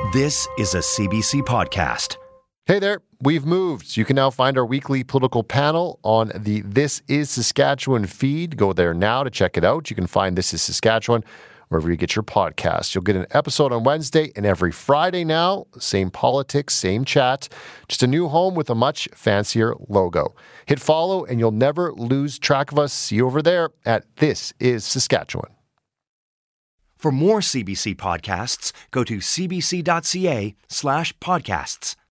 This is a CBC podcast. Hey there, we've moved. You can now find our weekly political panel on the This Is Saskatchewan feed. Go there now to check it out. You can find This Is Saskatchewan wherever you get your podcasts. You'll get an episode on Wednesday and every Friday now. Same politics, same chat. Just a new home with a much fancier logo. Hit follow and you'll never lose track of us. See you over there at This Is Saskatchewan. For more CBC podcasts, go to cbc.ca/podcasts.